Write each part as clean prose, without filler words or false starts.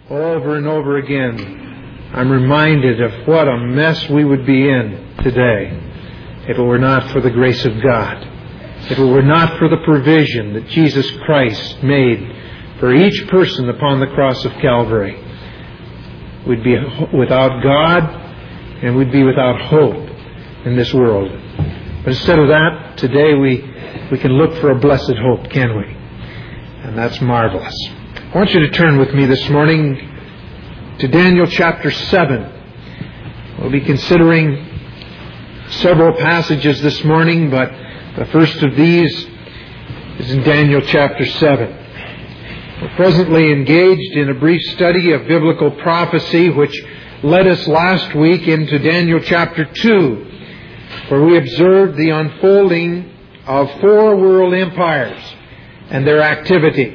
Over and over again, I'm reminded of what a mess we would be in today if it were not for the grace of God. If it were not for the provision that Jesus Christ made for each person upon the cross of Calvary, we'd be without God and we'd be without hope in this world. But instead of that, today we can look for a blessed hope, can we? And that's marvelous. I want you to turn with me this morning to Daniel chapter 7. We'll be considering several passages this morning, but the first of these is in Daniel chapter 7. We're presently engaged in a brief study of biblical prophecy, which led us last week into Daniel chapter 2, where we observed the unfolding of 4 world empires and their activity.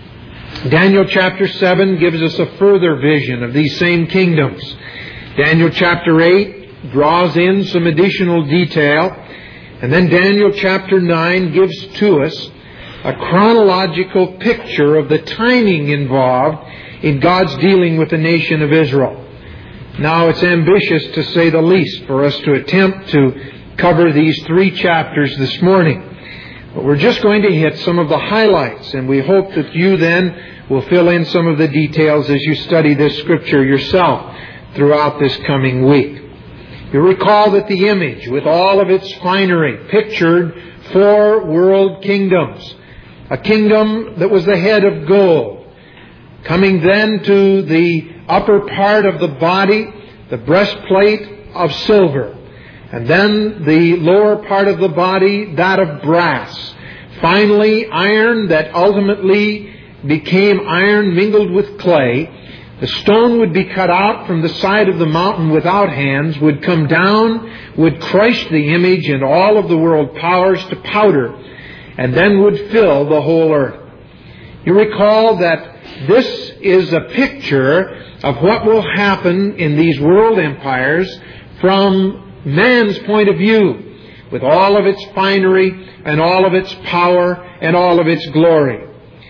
Daniel chapter 7 gives us a further vision of these same kingdoms. Daniel chapter 8 draws in some additional detail. And then Daniel chapter 9 gives to us a chronological picture of the timing involved in God's dealing with the nation of Israel. Now, it's ambitious, to say the least, for us to attempt to cover these 3 chapters this morning. But we're just going to hit some of the highlights, and we hope that you then will fill in some of the details as you study this scripture yourself throughout this coming week. You recall that the image, with all of its finery, pictured 4 world kingdoms. A kingdom that was the head of gold, coming then to the upper part of the body, the breastplate of silver. And then the lower part of the body, that of brass. Finally, iron that ultimately became iron mingled with clay. The stone would be cut out from the side of the mountain without hands, would come down, would crush the image and all of the world powers to powder, and then would fill the whole earth. You recall that this is a picture of what will happen in these world empires from man's point of view, with all of its finery and all of its power and all of its glory.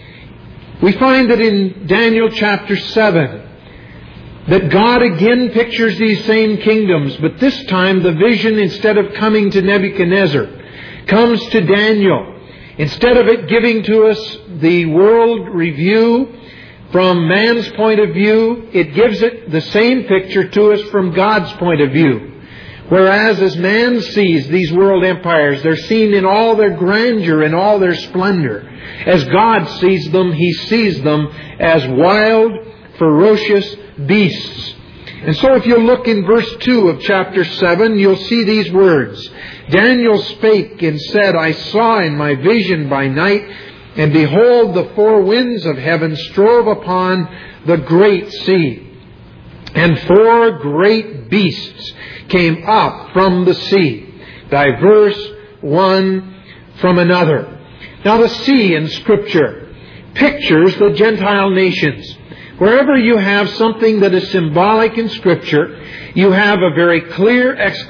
We find that in Daniel chapter 7 that God again pictures these same kingdoms, but this time the vision, instead of coming to Nebuchadnezzar, comes to Daniel. Instead of it giving to us the world review from man's point of view, it gives it the same picture to us from God's point of view. Whereas as man sees these world empires, they're seen in all their grandeur and all their splendor. As God sees them, He sees them as wild, ferocious beasts. And so if you look in verse 2 of chapter 7, you'll see these words. Daniel spake and said, I saw in my vision by night, and behold, the 4 winds of heaven strove upon the great sea. And 4 great beasts came up from the sea, diverse one from another. Now the sea in Scripture pictures the Gentile nations. Wherever you have something that is symbolic in Scripture, you have a very clear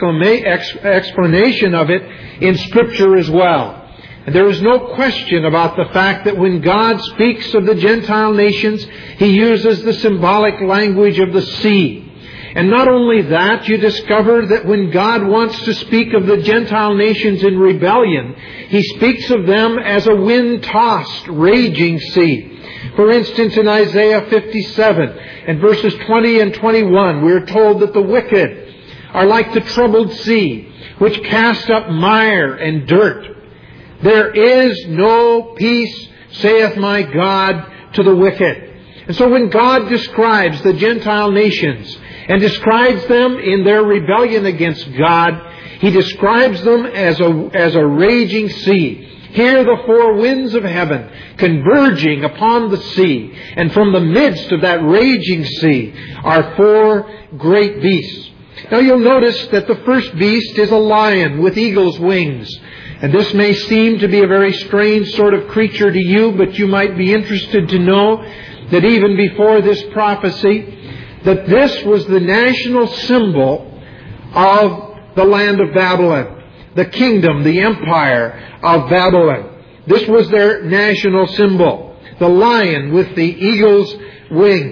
explanation of it in Scripture as well. And there is no question about the fact that when God speaks of the Gentile nations, He uses the symbolic language of the sea. And not only that, you discover that when God wants to speak of the Gentile nations in rebellion, He speaks of them as a wind-tossed, raging sea. For instance, in Isaiah 57 and verses 20 and 21, we are told that the wicked are like the troubled sea, which cast up mire and dirt. There is no peace, saith my God, to the wicked. And so when God describes the Gentile nations and describes them in their rebellion against God, He describes them as a raging sea. Here the 4 winds of heaven converging upon the sea. And from the midst of that raging sea are 4 great beasts. Now you'll notice that the first beast is a lion with eagle's wings. And this may seem to be a very strange sort of creature to you, but you might be interested to know that even before this prophecy, that this was the national symbol of the land of Babylon, the kingdom, the empire of Babylon. This was their national symbol, the lion with the eagle's wings.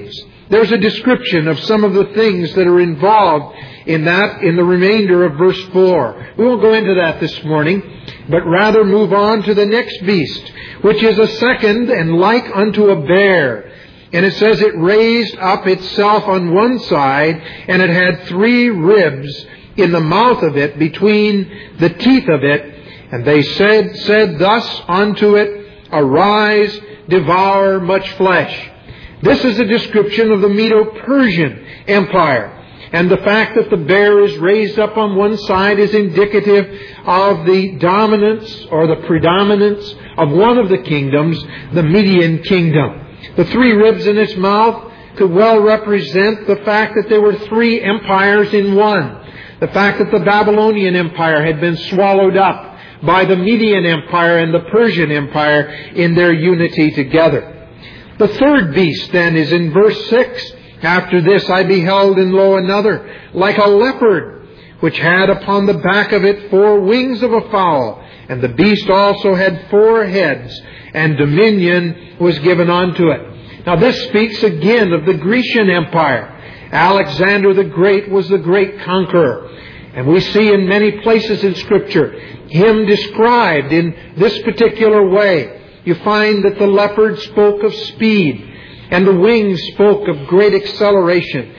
there's a description of some of the things that are involved in that in the remainder of verse 4. We won't go into that this morning, but rather move on to the next beast, which is a second and like unto a bear. And it says it raised up itself on one side, and it had 3 ribs in the mouth of it, between the teeth of it. And they said thus unto it, Arise, devour much flesh. This is a description of the Medo-Persian Empire. And the fact that the bear is raised up on one side is indicative of the dominance or the predominance of one of the kingdoms, the Median kingdom. The 3 ribs in its mouth could well represent the fact that there were 3 empires in one. The fact that the Babylonian Empire had been swallowed up by the Median Empire and the Persian Empire in their unity together. The third beast then is in verse 6. After this I beheld, and lo, another, like a leopard, which had upon the back of it 4 wings of a fowl. And the beast also had 4 heads, and dominion was given unto it. Now this speaks again of the Grecian Empire. Alexander the Great was the great conqueror. And we see in many places in Scripture him described in this particular way. You find that the leopard spoke of speed, and the wings spoke of great acceleration.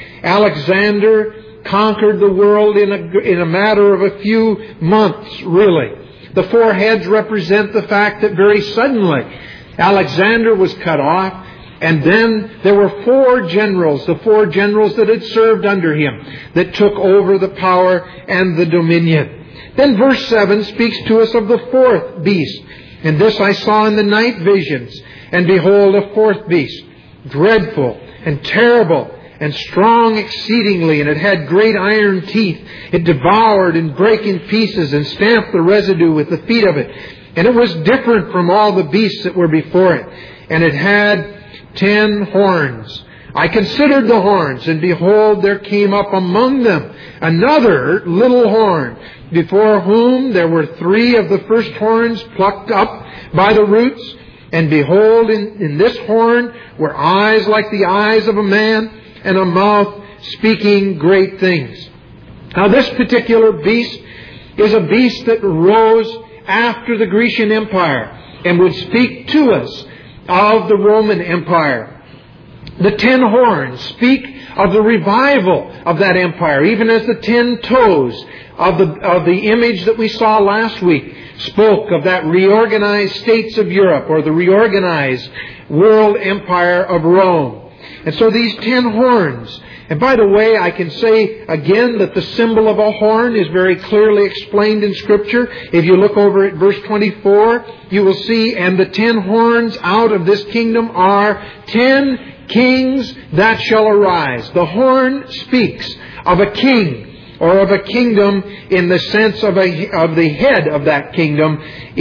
Alexander conquered the world in a matter of a few months, really. The 4 heads represent the fact that very suddenly Alexander was cut off, and then there were 4 generals, the 4 generals that had served under him, that took over the power and the dominion. Then verse 7 speaks to us of the 4th beast. And this I saw in the night visions, and behold, a 4th beast, dreadful and terrible and strong exceedingly, and it had great iron teeth. It devoured and brake in pieces and stamped the residue with the feet of it. And it was different from all the beasts that were before it. And it had 10 horns. I considered the horns, and behold, there came up among them another little horn, before whom there were 3 of the first horns plucked up by the roots. And behold, in this horn were eyes like the eyes of a man, and a mouth speaking great things. Now this particular beast is a beast that rose after the Grecian Empire and would speak to us of the Roman Empire. The 10 horns speak of the revival of that empire, even as the 10 toes of the image that we saw last week spoke of that reorganized states of Europe, or the reorganized world empire of Rome. And so these 10 horns, and by the way, I can say again that the symbol of a horn is very clearly explained in Scripture. If you look over at verse 24, you will see, and the 10 horns out of this kingdom are 10 kings that shall arise. The horn speaks of a king, or of a kingdom in the sense of the head of that kingdom,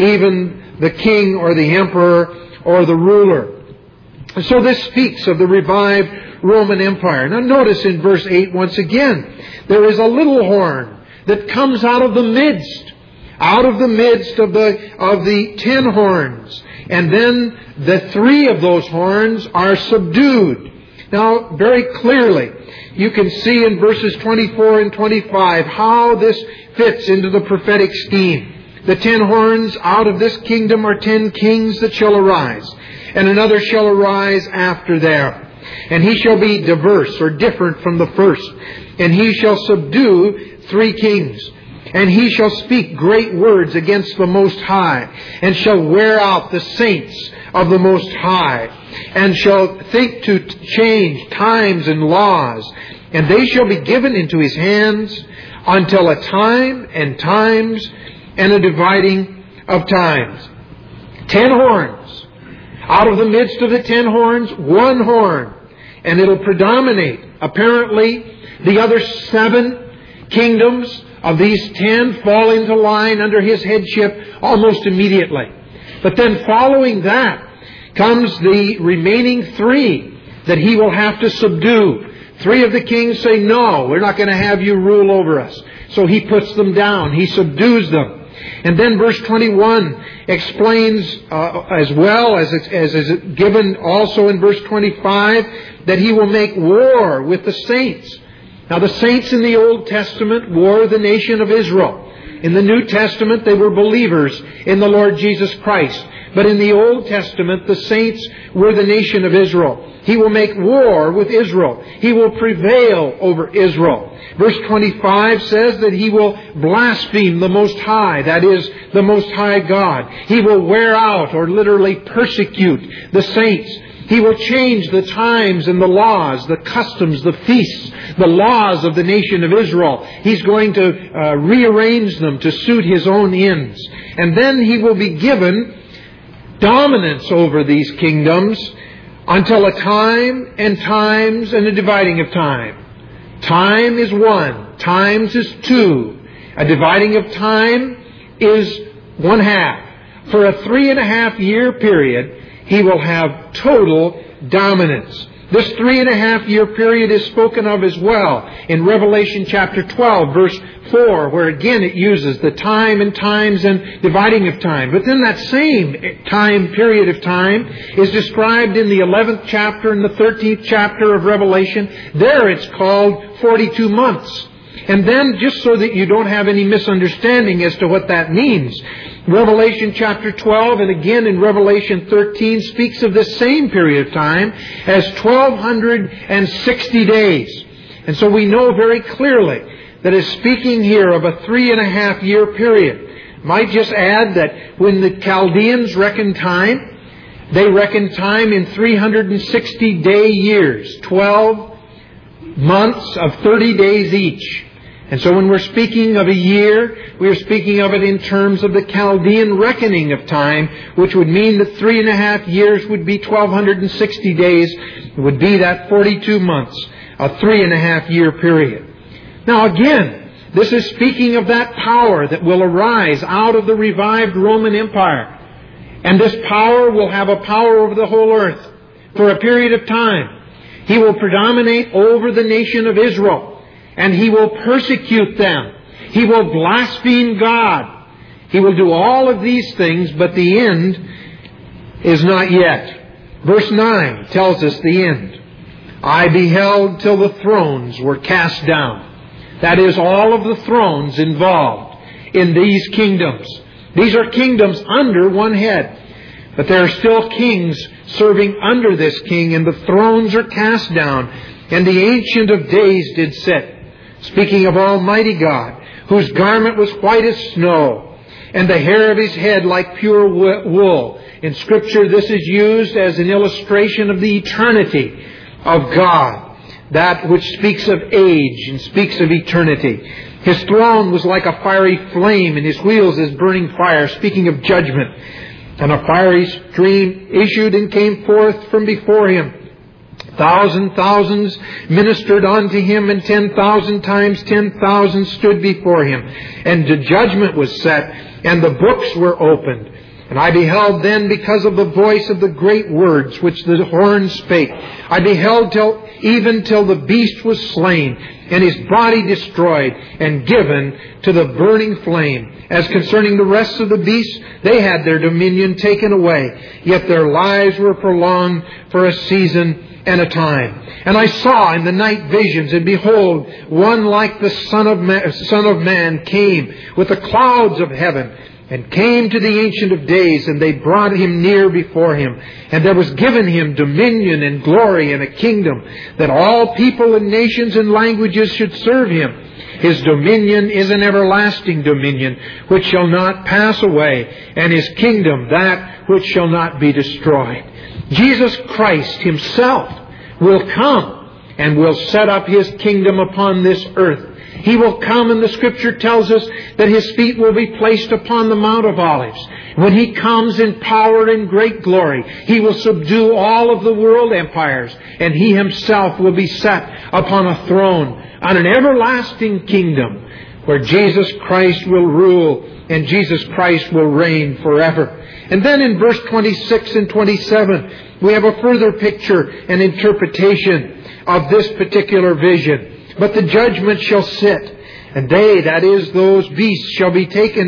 even the king or the emperor or the ruler. So this speaks of the revived Roman Empire. Now notice in verse 8 once again, there is a little horn that comes out of the midst of the 10 horns. And then the 3 of those horns are subdued. Now, very clearly, you can see in verses 24 and 25 how this fits into the prophetic scheme. The 10 horns out of this kingdom are 10 kings that shall arise, and another shall arise after them. And he shall be diverse, or different from the first. And he shall subdue 3 kings. And he shall speak great words against the Most High, and shall wear out the saints of the Most High, and shall think to change times and laws. And they shall be given into his hands until a time and times and a dividing of times. 10 horns. Out of the midst of the 10 horns, 1 horn. And it'll predominate, apparently, the other 7 kingdoms of these 10 fall into line under his headship almost immediately. But then following that comes the remaining 3 that he will have to subdue. 3 of the kings say, no, we're not going to have you rule over us. So he puts them down. He subdues them. And then verse 21 explains, as well as is given also in verse 25, that He will make war with the saints. Now the saints in the Old Testament were the nation of Israel. In the New Testament, they were believers in the Lord Jesus Christ. But in the Old Testament, the saints were the nation of Israel. He will make war with Israel. He will prevail over Israel. Verse 25 says that He will blaspheme the Most High, that is, the Most High God. He will wear out, or literally persecute, the saints. He will change the times and the laws, the customs, the feasts, the laws of the nation of Israel. He's going to rearrange them to suit His own ends. And then He will be given dominance over these kingdoms until a time and times and a dividing of time. Time is one. Times is two. A dividing of time is 1/2. For a 3.5 year period, He will have total dominance. This 3.5 year period is spoken of as well in Revelation chapter 12, verse 4, where again it uses the time and times and dividing of time. But then that same time period of time is described in the 11th chapter and the 13th chapter of Revelation. There it's called 42 months. And then, just so that you don't have any misunderstanding as to what that means, Revelation chapter 12 and again in Revelation 13 speaks of this same period of time as 1,260 days. And so we know very clearly that it's speaking here of a 3.5 year period. Might just add that when the Chaldeans reckon time, they reckon time in 360-day years, 12 months of 30 days each. And so when we're speaking of a year, we are speaking of it in terms of the Chaldean reckoning of time, which would mean that 3.5 years would be 1,260 days. It would be that 42 months, a 3.5 year period. Now again, this is speaking of that power that will arise out of the revived Roman Empire. And this power will have a power over the whole earth for a period of time. He will predominate over the nation of Israel. And He will persecute them. He will blaspheme God. He will do all of these things, but the end is not yet. Verse 9 tells us the end. I beheld till the thrones were cast down. That is, all of the thrones involved in these kingdoms. These are kingdoms under one head. But there are still kings serving under this king, and the thrones are cast down. And the Ancient of Days did sit. Speaking of Almighty God, whose garment was white as snow, and the hair of His head like pure wool. In Scripture, this is used as an illustration of the eternity of God, that which speaks of age and speaks of eternity. His throne was like a fiery flame, and His wheels as burning fire, speaking of judgment. And a fiery stream issued and came forth from before Him. Thousands ministered unto Him, and 10,000 times 10,000 stood before Him. And the judgment was set, and the books were opened. And I beheld then, because of the voice of the great words which the horn spake, I beheld till the beast was slain, and his body destroyed, and given to the burning flame. As concerning the rest of the beasts, they had their dominion taken away, yet their lives were prolonged for a season and a time. And I saw in the night visions, and behold, one like the Son of Man came with the clouds of heaven, and came to the Ancient of Days, and they brought Him near before Him. And there was given Him dominion and glory and a kingdom, that all people and nations and languages should serve Him. His dominion is an everlasting dominion, which shall not pass away, and His kingdom that which shall not be destroyed. Jesus Christ Himself will come and will set up His kingdom upon this earth. He will come, and the Scripture tells us that His feet will be placed upon the Mount of Olives. When He comes in power and great glory, He will subdue all of the world empires, and He Himself will be set upon a throne, on an everlasting kingdom, where Jesus Christ will rule, and Jesus Christ will reign forever. And then in verse 26 and 27, we have a further picture and interpretation of this particular vision. But the judgment shall sit, and they, that is, those beasts, shall be taken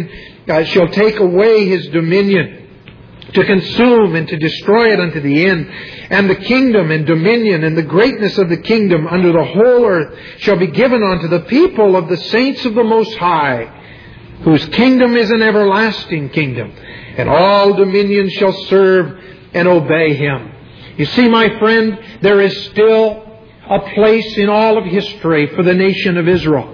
shall take away his dominion, to consume and to destroy it unto the end. And the kingdom and dominion and the greatness of the kingdom under the whole earth shall be given unto the people of the saints of the Most High, whose kingdom is an everlasting kingdom, and all dominions shall serve and obey him. You see, my friend, there is still a place in all of history for the nation of Israel.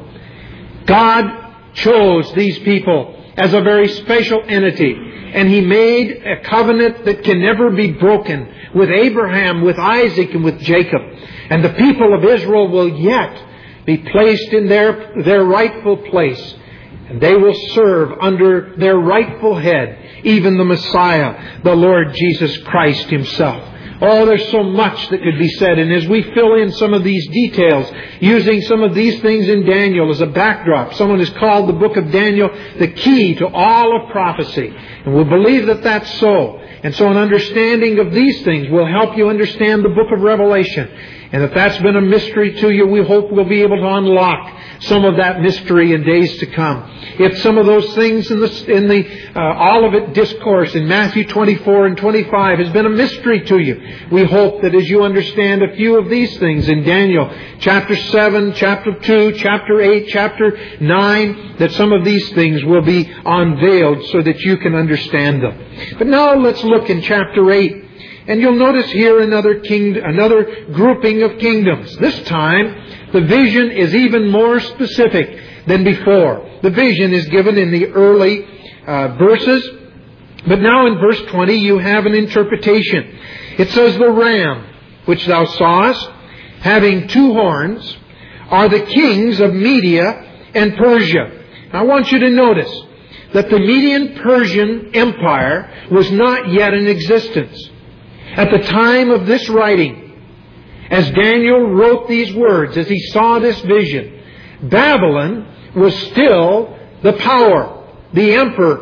God chose these people as a very special entity, and He made a covenant that can never be broken with Abraham, with Isaac, and with Jacob. And the people of Israel will yet be placed in their rightful place, and they will serve under their rightful head, even the Messiah, the Lord Jesus Christ Himself. Oh, there's so much that could be said. And as we fill in some of these details, using some of these things in Daniel as a backdrop, someone has called the book of Daniel the key to all of prophecy. And we'll believe that that's so. And so an understanding of these things will help you understand the book of Revelation. And if that's been a mystery to you, we hope we'll be able to unlock some of that mystery in days to come. If some of those things in the Olivet Discourse in Matthew 24 and 25 has been a mystery to you, we hope that as you understand a few of these things in Daniel chapter 7, chapter 2, chapter 8, chapter 9, that some of these things will be unveiled so that you can understand them. But now let's look in chapter 8. And you'll notice here another grouping of kingdoms. This time, the vision is even more specific than before. The vision is given in the early verses. But now in verse 20, you have an interpretation. It says, "The ram, which thou sawest, having 2 horns, are the kings of Media and Persia." Now, I want you to notice that the Median-Persian Empire was not yet in existence. At the time of this writing, as Daniel wrote these words, as he saw this vision, Babylon was still the power, the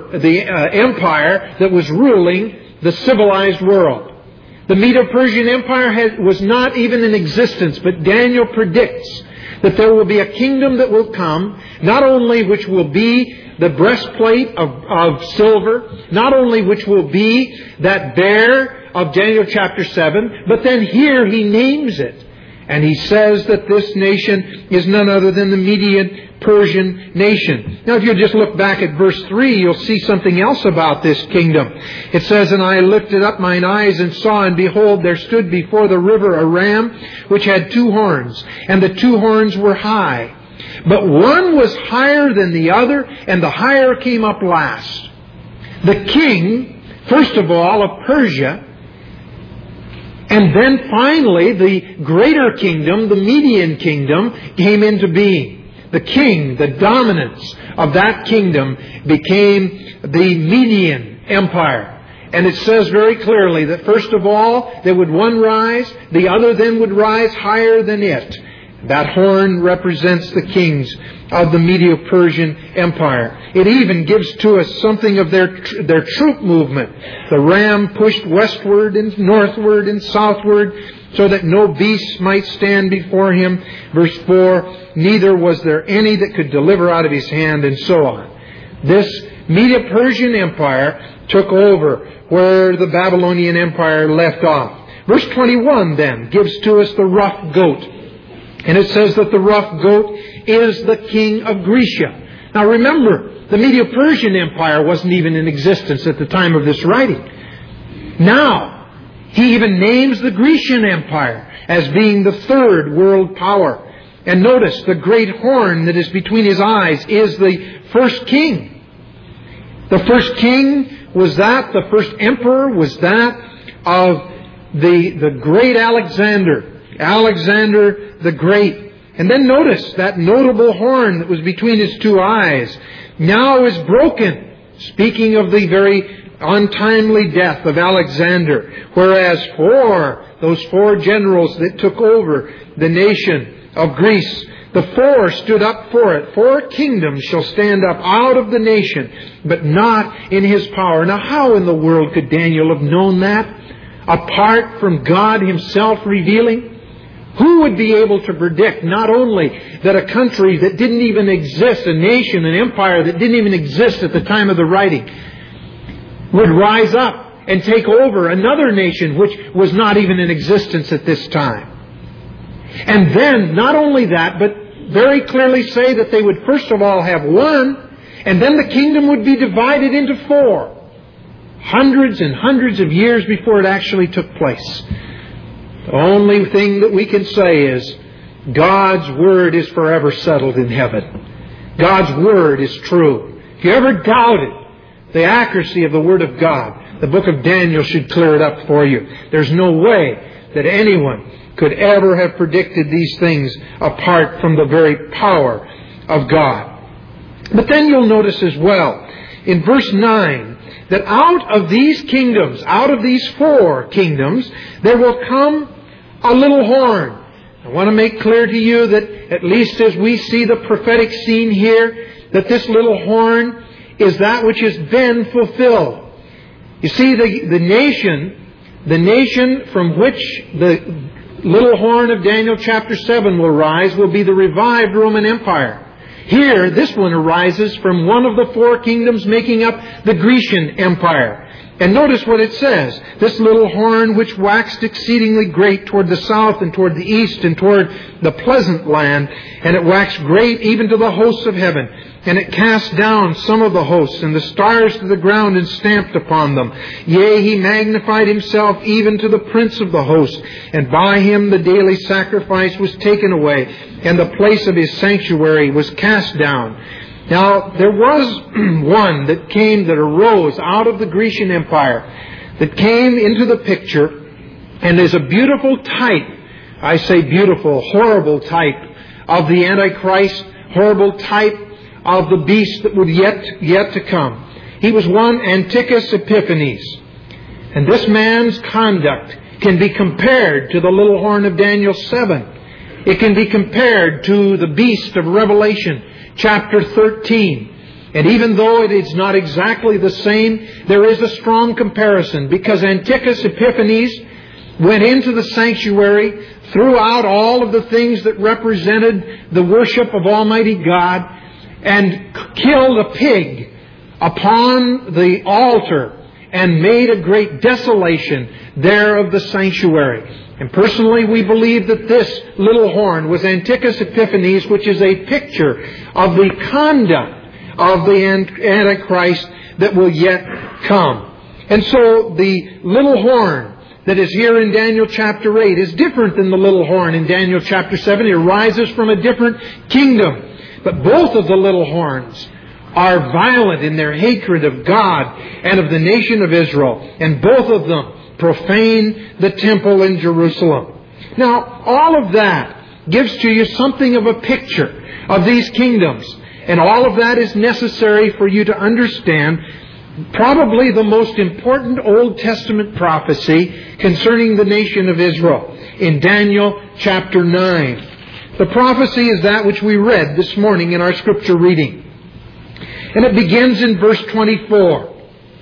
empire that was ruling the civilized world. The Medo-Persian Empire was not even in existence, but Daniel predicts that there will be a kingdom that will come, not only which will be the breastplate of silver, not only which will be that bear of Daniel chapter 7, but then here he names it. And he says that this nation is none other than the Median-Persian nation. Now, if you just look back at verse 3, you'll see something else about this kingdom. It says, "And I lifted up mine eyes and saw, and behold, there stood before the river a ram, which had 2 horns, and the 2 horns were high. But one was higher than the other, and the higher came up last." The king, first of all, of Persia, and then finally the greater kingdom, the Median kingdom, came into being. The king, the dominance of that kingdom became the Median Empire. And it says very clearly that first of all, there would one rise, the other then would rise higher than it. That horn represents the kings of the Medo-Persian Empire. It even gives to us something of their troop movement. The ram pushed westward and northward and southward so that no beast might stand before him. Verse 4, "Neither was there any that could deliver out of his hand," and so on. This Medo-Persian Empire took over where the Babylonian Empire left off. Verse 21 then gives to us the rough goat. And it says that the rough goat is the king of Grecia. Now remember, the Medo-Persian Empire wasn't even in existence at the time of this writing. Now, he even names the Grecian Empire as being the 3rd world power. And notice, the great horn that is between his eyes is the first king. The first king was that, the first emperor was that of the great Alexander. Alexander the Great. And then notice that notable horn that was between his 2 eyes now is broken. Speaking of the very untimely death of Alexander. Whereas those 4 generals that took over the nation of Greece, the 4 stood up for it. 4 kingdoms shall stand up out of the nation, but not in his power. Now, how in the world could Daniel have known that? Apart from God Himself revealing? Who would be able to predict not only that a country that didn't even exist, a nation, an empire that didn't even exist at the time of the writing, would rise up and take over another nation which was not even in existence at this time? And then, not only that, but very clearly say that they would first of all have one, and then the kingdom would be divided into four. Hundreds and hundreds of years before it actually took place. The only thing that we can say is God's Word is forever settled in heaven. God's Word is true. If you ever doubted the accuracy of the Word of God, the book of Daniel should clear it up for you. There's no way that anyone could ever have predicted these things apart from the very power of God. But then you'll notice as well, in verse 9, that out of these kingdoms, out of these four kingdoms, there will come a little horn. I want to make clear to you that at least as we see the prophetic scene here, that this little horn is that which has been fulfilled. You see, the nation from which the little horn of Daniel chapter 7 will rise will be the revived Roman Empire. Here, this one arises from one of the four kingdoms making up the Grecian Empire. And notice what it says. This little horn which waxed exceedingly great toward the south and toward the east and toward the pleasant land. And it waxed great even to the hosts of heaven. And it cast down some of the hosts and the stars to the ground and stamped upon them. Yea, he magnified himself even to the prince of the host. And by him the daily sacrifice was taken away. And the place of his sanctuary was cast down. Now, there was one that arose out of the Grecian Empire, that came into the picture, and is a beautiful type, I say beautiful, horrible type of the Antichrist, horrible type of the beast that would yet to come. He was one Antiochus Epiphanes. And this man's conduct can be compared to the little horn of Daniel 7. It can be compared to the beast of Revelation chapter 13. And even though it is not exactly the same, there is a strong comparison, because Antiochus Epiphanes went into the sanctuary, threw out all of the things that represented the worship of Almighty God, and killed a pig upon the altar and made a great desolation there of the sanctuary. And personally, we believe that this little horn was Antiochus Epiphanes, which is a picture of the conduct of the Antichrist that will yet come. And so the little horn that is here in Daniel chapter 8 is different than the little horn in Daniel chapter 7. It arises from a different kingdom. But both of the little horns are violent in their hatred of God and of the nation of Israel. And both of them profane the temple in Jerusalem. Now, all of that gives to you something of a picture of these kingdoms. And all of that is necessary for you to understand probably the most important Old Testament prophecy concerning the nation of Israel in Daniel chapter 9. The prophecy is that which we read this morning in our scripture reading. And it begins in verse 24.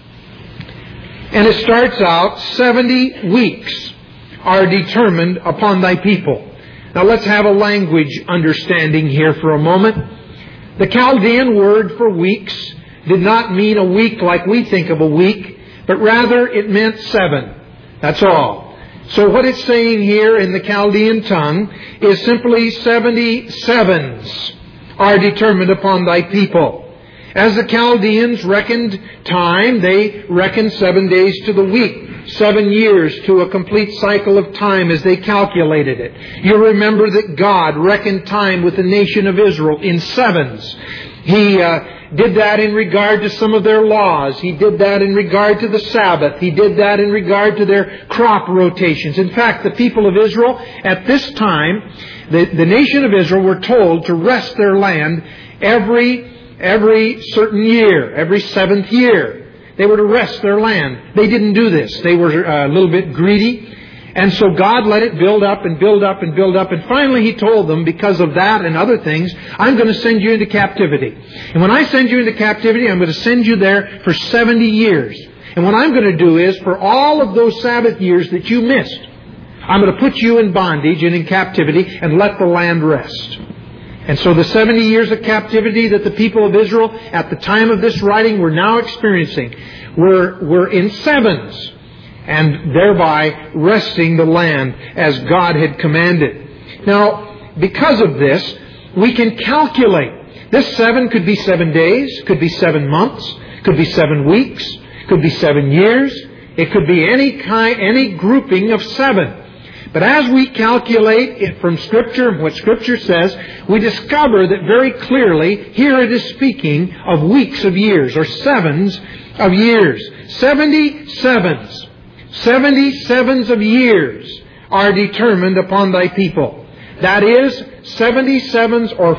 And it starts out, 70 weeks are determined upon thy people. Now let's have a language understanding here for a moment. The Chaldean word for weeks did not mean a week like we think of a week, but rather it meant 7. That's all. So what it's saying here in the Chaldean tongue is simply 77s are determined upon thy people. As the Chaldeans reckoned time, they reckoned 7 days to the week, 7 years to a complete cycle of time as they calculated it. You remember that God reckoned time with the nation of Israel in 7s. He did that in regard to some of their laws. He did that in regard to the Sabbath. He did that in regard to their crop rotations. In fact, the people of Israel at this time, the nation of Israel were told to rest their land every certain year, every 7th year. They were to rest their land. They didn't do this. They were a little bit greedy. And so God let it build up and build up and build up. And finally He told them, because of that and other things, I'm going to send you into captivity. And when I send you into captivity, I'm going to send you there for 70 years. And what I'm going to do is, for all of those Sabbath years that you missed, I'm going to put you in bondage and in captivity and let the land rest. And so the 70 years of captivity that the people of Israel at the time of this writing were now experiencing were in sevens, and thereby resting the land as God had commanded. Now, because of this, we can calculate. This 7 could be 7 days, could be 7 months, could be 7 weeks, could be 7 years. It could be any grouping of 7. But as we calculate it from Scripture and what Scripture says, we discover that very clearly here it is speaking of weeks of years or sevens of years. 70 sevens. 70 sevens of years are determined upon thy people. That is 70 sevens or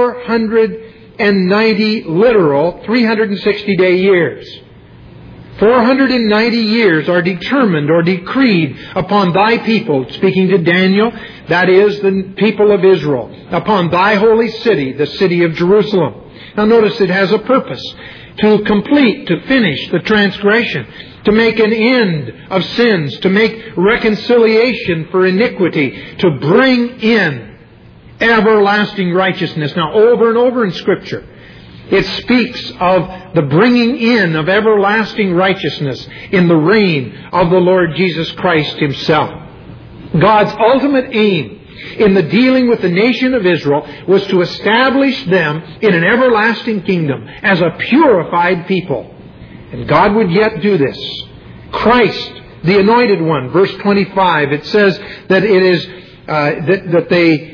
490 literal 360-day years. 490 years are determined or decreed upon thy people, speaking to Daniel, that is the people of Israel, upon thy holy city, the city of Jerusalem. Now notice it has a purpose: to complete, to finish the transgression, to make an end of sins, to make reconciliation for iniquity, to bring in everlasting righteousness. Now over and over in Scripture, it speaks of the bringing in of everlasting righteousness in the reign of the Lord Jesus Christ Himself. God's ultimate aim in the dealing with the nation of Israel was to establish them in an everlasting kingdom as a purified people. And God would yet do this. Christ, the Anointed One, verse 25, it says that it is that they...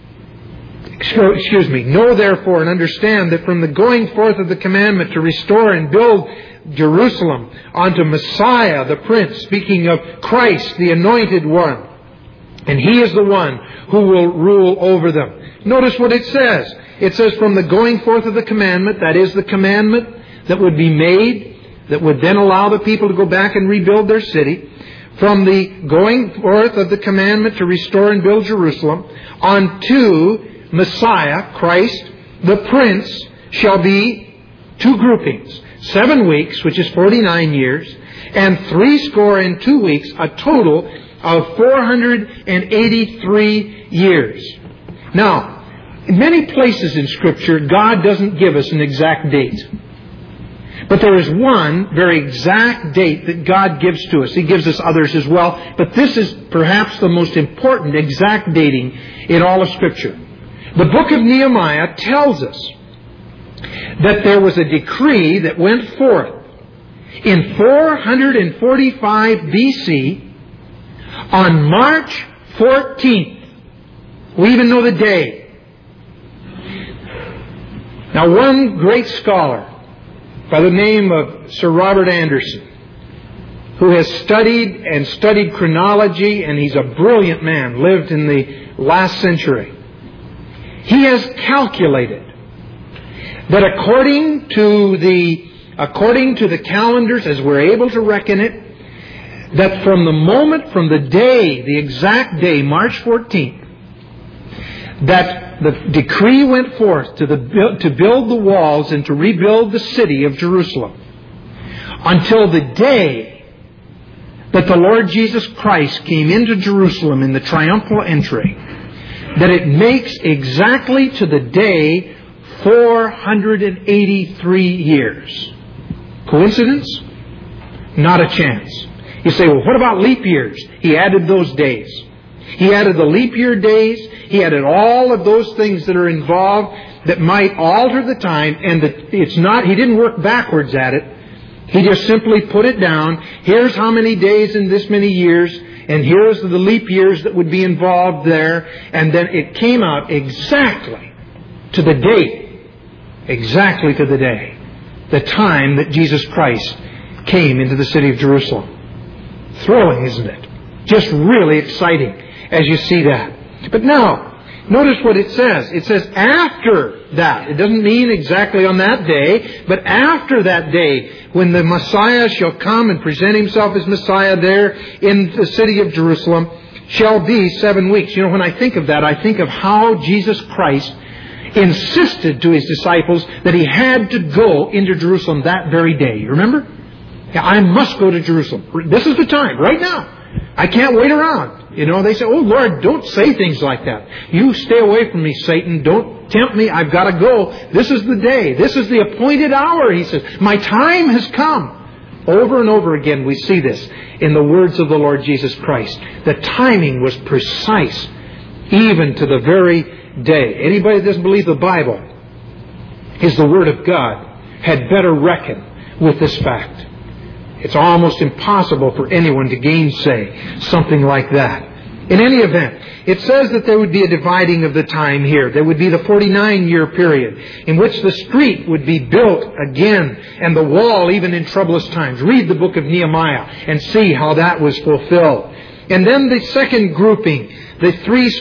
Know therefore and understand that from the going forth of the commandment to restore and build Jerusalem unto Messiah the Prince, speaking of Christ the Anointed One, and He is the one who will rule over them. Notice what it says. It says from the going forth of the commandment, that is the commandment that would be made, that would then allow the people to go back and rebuild their city. From the going forth of the commandment to restore and build Jerusalem unto Messiah, Christ, the Prince, shall be 2 groupings. 7 weeks, which is 49 years, and 62 weeks, a total of 483 years. Now, in many places in Scripture, God doesn't give us an exact date. But there is one very exact date that God gives to us. He gives us others as well, but this is perhaps the most important exact dating in all of Scripture. The book of Nehemiah tells us that there was a decree that went forth in 445 BC on March 14th. We even know the day. Now, one great scholar by the name of Sir Robert Anderson, who has studied chronology, and he's a brilliant man, lived in the last century. He has calculated that according to the calendars, as we're able to reckon it, that from the day, the exact day, March 14th, that the decree went forth to build the walls and to rebuild the city of Jerusalem, until the day that the Lord Jesus Christ came into Jerusalem in the triumphal entry, that it makes exactly to the day 483 years. Coincidence? Not a chance. You say, well, what about leap years? He added those days. He added the leap year days. He added all of those things that are involved that might alter the time, and he didn't work backwards at it. He just simply put it down. Here's how many days in this many years, and here's the leap years that would be involved there. And then it came out exactly to the date, exactly to the day, the time that Jesus Christ came into the city of Jerusalem. Thrilling, isn't it? Just really exciting as you see that. But now, notice what it says. It says after that. It doesn't mean exactly on that day, but after that day, when the Messiah shall come and present Himself as Messiah there in the city of Jerusalem, shall be 7 weeks. You know, when I think of that, I think of how Jesus Christ insisted to His disciples that He had to go into Jerusalem that very day. You remember? Yeah, I must go to Jerusalem. This is the time, right now. I can't wait around. They say, oh, Lord, don't say things like that. You stay away from me, Satan. Don't tempt me. I've got to go. This is the day. This is the appointed hour, he says. My time has come. Over and over again we see this in the words of the Lord Jesus Christ. The timing was precise, even to the very day. Anybody that doesn't believe the Bible is the Word of God had better reckon with this fact. It's almost impossible for anyone to gainsay something like that. In any event, it says that there would be a dividing of the time here. There would be the 49-year period in which the street would be built again and the wall even in troublous times. Read the book of Nehemiah and see how that was fulfilled. And then the second grouping, the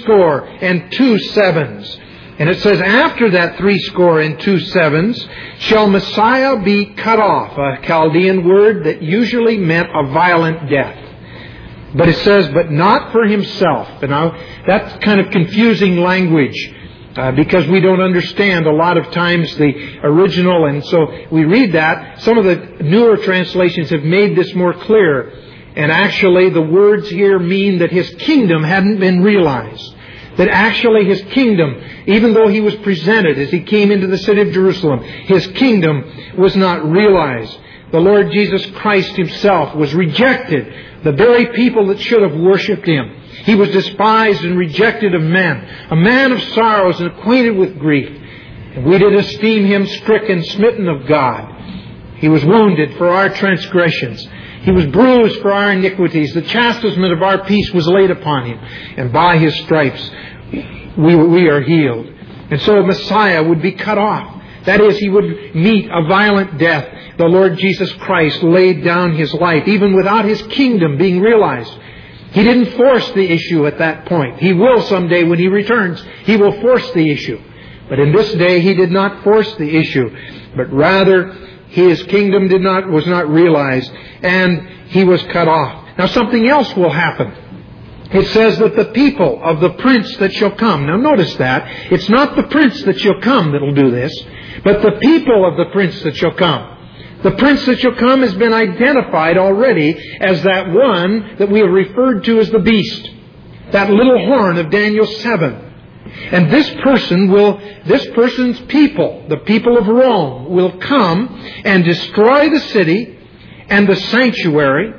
62 sevens. And it says, after that 62 sevens, shall Messiah be cut off, a Chaldean word that usually meant a violent death. But it says, but not for himself. And now, that's kind of confusing language because we don't understand a lot of times the original. And so we read that. Some of the newer translations have made this more clear. And actually the words here mean that his kingdom hadn't been realized. That actually his kingdom, even though he was presented as he came into the city of Jerusalem, his kingdom was not realized. The Lord Jesus Christ himself was rejected. The very people that should have worshipped him. He was despised and rejected of men. A man of sorrows and acquainted with grief. And we did esteem him stricken, smitten of God. He was wounded for our transgressions. He was bruised for our iniquities. The chastisement of our peace was laid upon him. And by his stripes we are healed. And so Messiah would be cut off. That is, he would meet a violent death. The Lord Jesus Christ laid down his life, even without his kingdom being realized. He didn't force the issue at that point. He will someday when he returns. He will force the issue. But in this day, he did not force the issue. But rather, his kingdom was not realized, and he was cut off. Now something else will happen. It says that the people of the prince that shall come. Now notice that. It's not the prince that shall come that will do this, but the people of the prince that shall come. The prince that shall come has been identified already as that one that we have referred to as the beast. That little horn of Daniel 7. And this person's people, the people of Rome, will come and destroy the city and the sanctuary.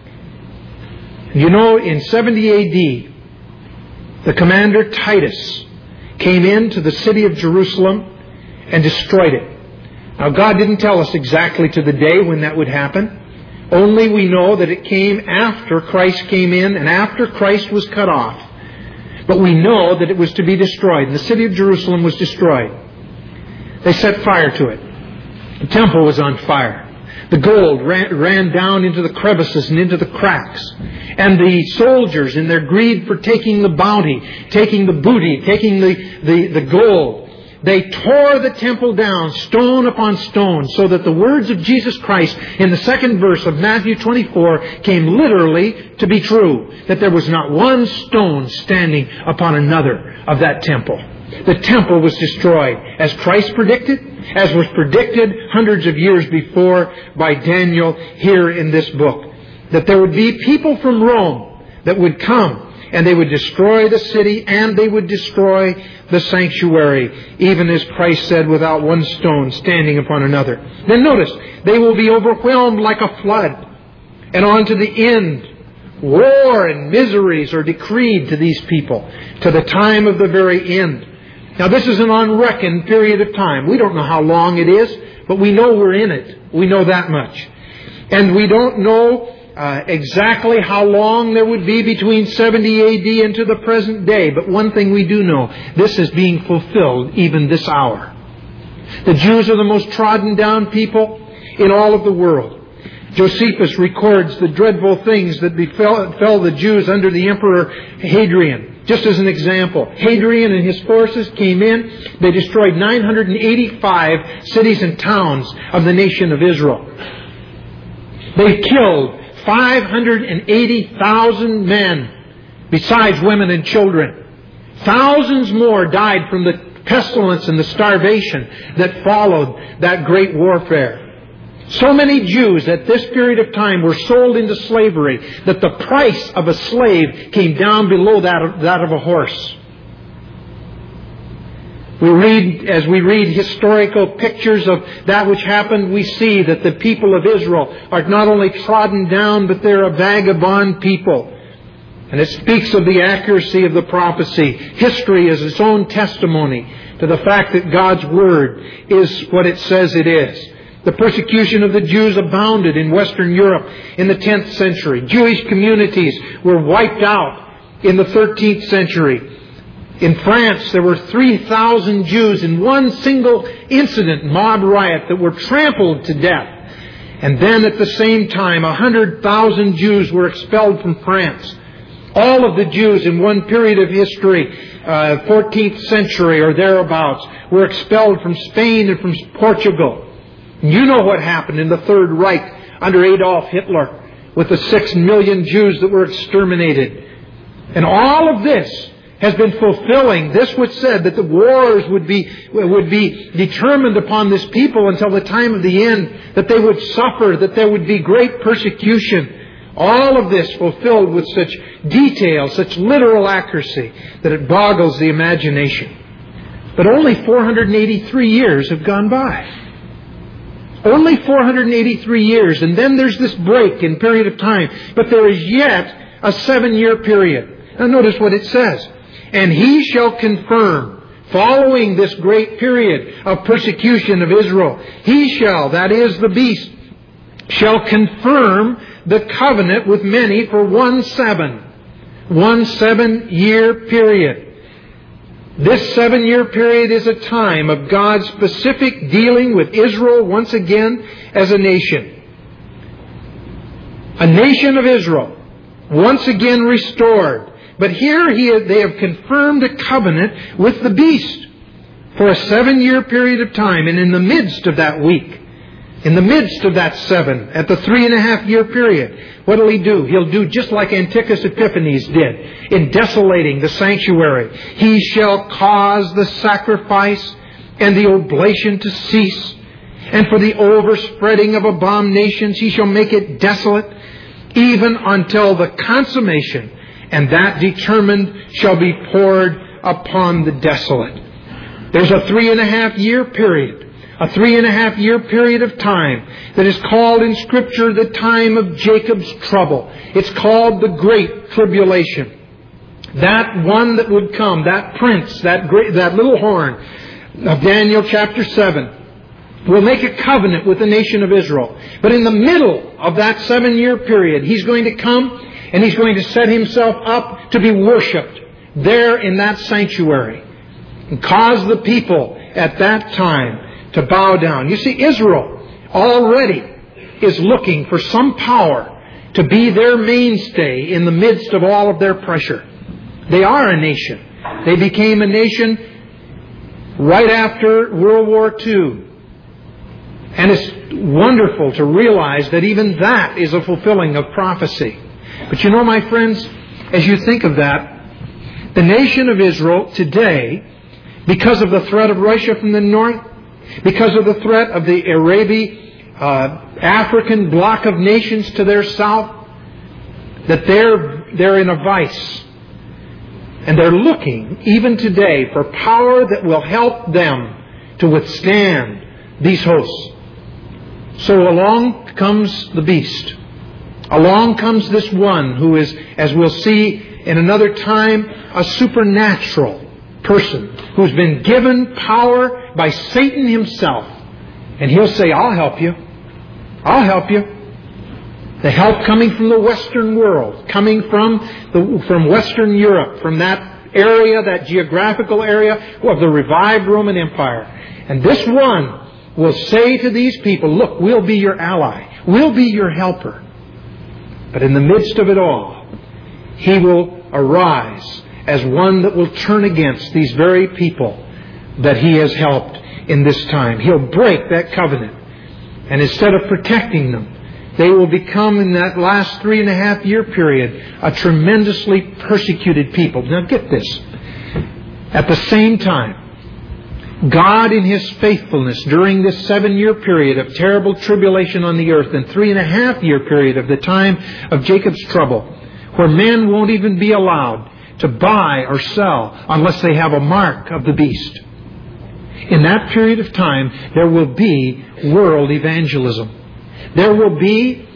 You know, in 70 A.D., the commander Titus came into the city of Jerusalem and destroyed it. Now, God didn't tell us exactly to the day when that would happen. Only we know that it came after Christ came in and after Christ was cut off. But we know that it was to be destroyed. And the city of Jerusalem was destroyed. They set fire to it. The temple was on fire. The gold ran down into the crevices and into the cracks. And the soldiers, in their greed for taking the bounty, taking the booty, taking the gold, they tore the temple down, stone upon stone, so that the words of Jesus Christ in the second verse of Matthew 24 came literally to be true. That there was not one stone standing upon another of that temple. The temple was destroyed, as Christ predicted, as was predicted hundreds of years before by Daniel here in this book. That there would be people from Rome that would come and they would destroy the city and they would destroy the sanctuary, even as Christ said, without one stone standing upon another. Then notice, they will be overwhelmed like a flood. And on to the end, war and miseries are decreed to these people, to the time of the very end. Now this is an unreckoned period of time. We don't know how long it is, but we know we're in it. We know that much. And we don't know exactly how long there would be between 70 A.D. and to the present day. But one thing we do know, this is being fulfilled even this hour. The Jews are the most trodden down people in all of the world. Josephus records the dreadful things that befell the Jews under the Emperor Hadrian. Just as an example, Hadrian and his forces came in. They destroyed 985 cities and towns of the nation of Israel. They killed 580,000 men, besides women and children. Thousands more died from the pestilence and the starvation that followed that great warfare. So many Jews at this period of time were sold into slavery that the price of a slave came down below that of a horse. As we read historical pictures of that which happened, we see that the people of Israel are not only trodden down, but they're a vagabond people. And it speaks of the accuracy of the prophecy. History is its own testimony to the fact that God's Word is what it says it is. The persecution of the Jews abounded in Western Europe in the 10th century. Jewish communities were wiped out in the 13th century. In France, there were 3,000 Jews in one single incident, mob riot, that were trampled to death. And then at the same time, 100,000 Jews were expelled from France. All of the Jews in one period of history, 14th century or thereabouts, were expelled from Spain and from Portugal. You know what happened in the Third Reich under Adolf Hitler with the 6 million Jews that were exterminated. And all of this has been fulfilling this which said that the wars would be determined upon this people until the time of the end, that they would suffer, that there would be great persecution. All of this fulfilled with such detail, such literal accuracy, that it boggles the imagination. But only 483 years have gone by. Only 483 years, and then there's this break in period of time. But there is yet a 7-year period. Now notice what it says. And he shall confirm, following this great period of persecution of Israel, he shall, that is the beast, shall confirm the covenant with many for 1 7-year period. This 7-year period is a time of God's specific dealing with Israel once again as a nation. A nation of Israel, once again restored. But here they have confirmed a covenant with the beast for a 7-year period of time. And in the midst of that week, in the midst of that 7, at the 3.5-year period, what will he do? He'll do just like Antiochus Epiphanes did in desolating the sanctuary. He shall cause the sacrifice and the oblation to cease. And for the overspreading of abominations, he shall make it desolate, even until the consummation, and that determined shall be poured upon the desolate. There's a 3.5-year period. A 3.5-year period of time that is called in Scripture the time of Jacob's trouble. It's called the Great Tribulation. That one that would come, that prince, that little horn of Daniel chapter 7, will make a covenant with the nation of Israel. But in the middle of that 7-year period, he's going to come and he's going to set himself up to be worshipped there in that sanctuary and cause the people at that time to bow down. You see, Israel already is looking for some power to be their mainstay in the midst of all of their pressure. They are a nation. They became a nation right after World War II. And it's wonderful to realize that even that is a fulfilling of prophecy. But you know, my friends, as you think of that, the nation of Israel today, because of the threat of Russia from the north, because of the threat of the African bloc of nations to their south, that they're in a vice. And they're looking, even today, for power that will help them to withstand these hosts. So along comes the beast. Along comes this one who is, as we'll see in another time, a supernatural person who's been given power by Satan himself. And he'll say, I'll help you. I'll help you. The help coming from the Western world, coming from Western Europe, from that area, that geographical area of the revived Roman Empire. And this one will say to these people, look, we'll be your ally. We'll be your helper. But in the midst of it all, he will arise as one that will turn against these very people that he has helped in this time. He'll break that covenant. And instead of protecting them, they will become, in that last 3.5-year period, a tremendously persecuted people. Now get this. At the same time, God in His faithfulness during this 7-year period of terrible tribulation on the earth and 3.5-year period of the time of Jacob's trouble, where men won't even be allowed to buy or sell unless they have a mark of the beast. In that period of time, there will be world evangelism. There will be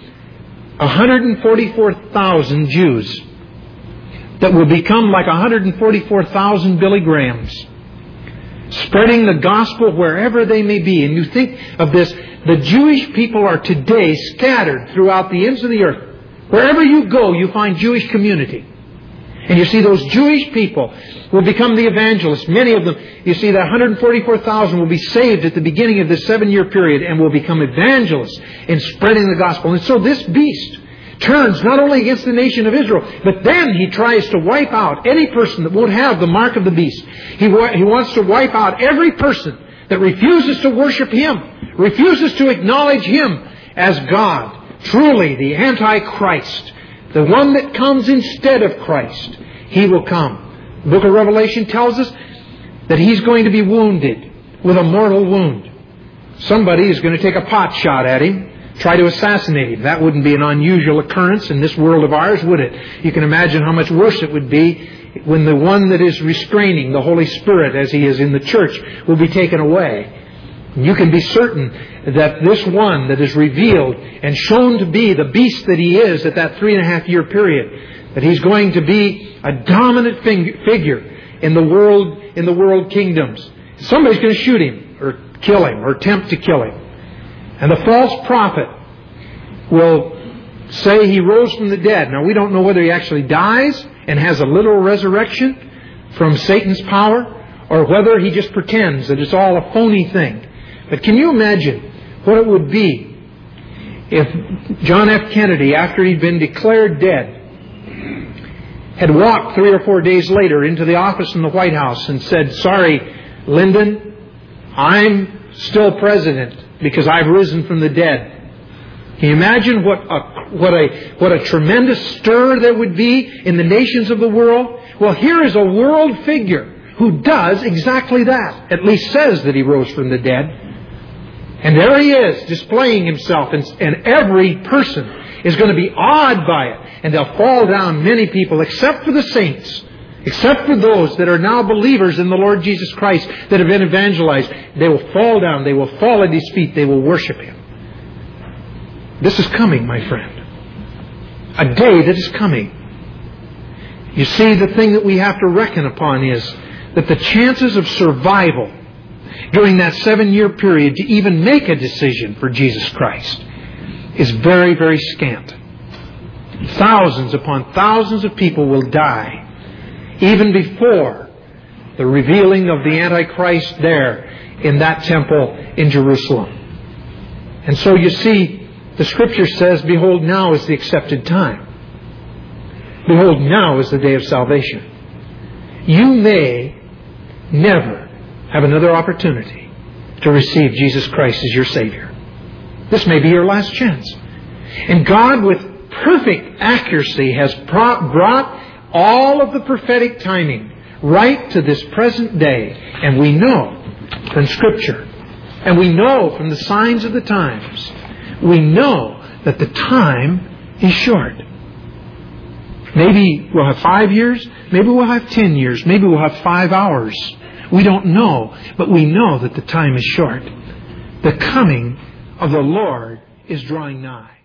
144,000 Jews that will become like 144,000 Billy Grahams, spreading the gospel wherever they may be. And you think of this, the Jewish people are today scattered throughout the ends of the earth. Wherever you go, you find Jewish community. And you see those Jewish people will become the evangelists. Many of them, you see that 144,000 will be saved at the beginning of this 7-year period and will become evangelists in spreading the gospel. And so this beast turns not only against the nation of Israel, but then he tries to wipe out any person that won't have the mark of the beast. He wants to wipe out every person that refuses to worship Him, refuses to acknowledge Him as God, truly the Antichrist, the one that comes instead of Christ. He will come. The book of Revelation tells us that He's going to be wounded with a mortal wound. Somebody is going to take a pot shot at Him, try to assassinate Him. That wouldn't be an unusual occurrence in this world of ours, would it? You can imagine how much worse it would be when the one that is restraining the Holy Spirit, as He is in the church, will be taken away. You can be certain that this one that is revealed and shown to be the beast that he is at that 3.5-year period, that he's going to be a dominant figure in the world kingdoms. Somebody's going to shoot him or kill him or attempt to kill him. And the false prophet will say he rose from the dead. Now, we don't know whether he actually dies and has a literal resurrection from Satan's power, or whether he just pretends that it's all a phony thing. But can you imagine what it would be if John F. Kennedy, after he'd been declared dead, had walked 3 or 4 days later into the office in the White House and said, "Sorry, Lyndon, I'm still president because I've risen from the dead." Can you imagine what a tremendous stir there would be in the nations of the world? Well, here is a world figure who does exactly that. At least says that he rose from the dead. And there he is, displaying himself, and every person is going to be awed by it. And they'll fall down, many people, except for the saints, except for those that are now believers in the Lord Jesus Christ, that have been evangelized. They will fall down, they will fall at His feet, they will worship Him. This is coming, my friend. A day that is coming. You see, the thing that we have to reckon upon is that the chances of survival during that 7-year period to even make a decision for Jesus Christ is very, very scant. Thousands upon thousands of people will die even before the revealing of the Antichrist there in that temple in Jerusalem. And so you see, the Scripture says, "Behold, now is the accepted time. Behold, now is the day of salvation." You may never have another opportunity to receive Jesus Christ as your Savior. This may be your last chance. And God, with perfect accuracy, has brought all of the prophetic timing right to this present day. And we know from Scripture, and we know from the signs of the times, we know that the time is short. Maybe we'll have 5 years, maybe we'll have 10 years, maybe we'll have 5 hours. We don't know, but we know that the time is short. The coming of the Lord is drawing nigh.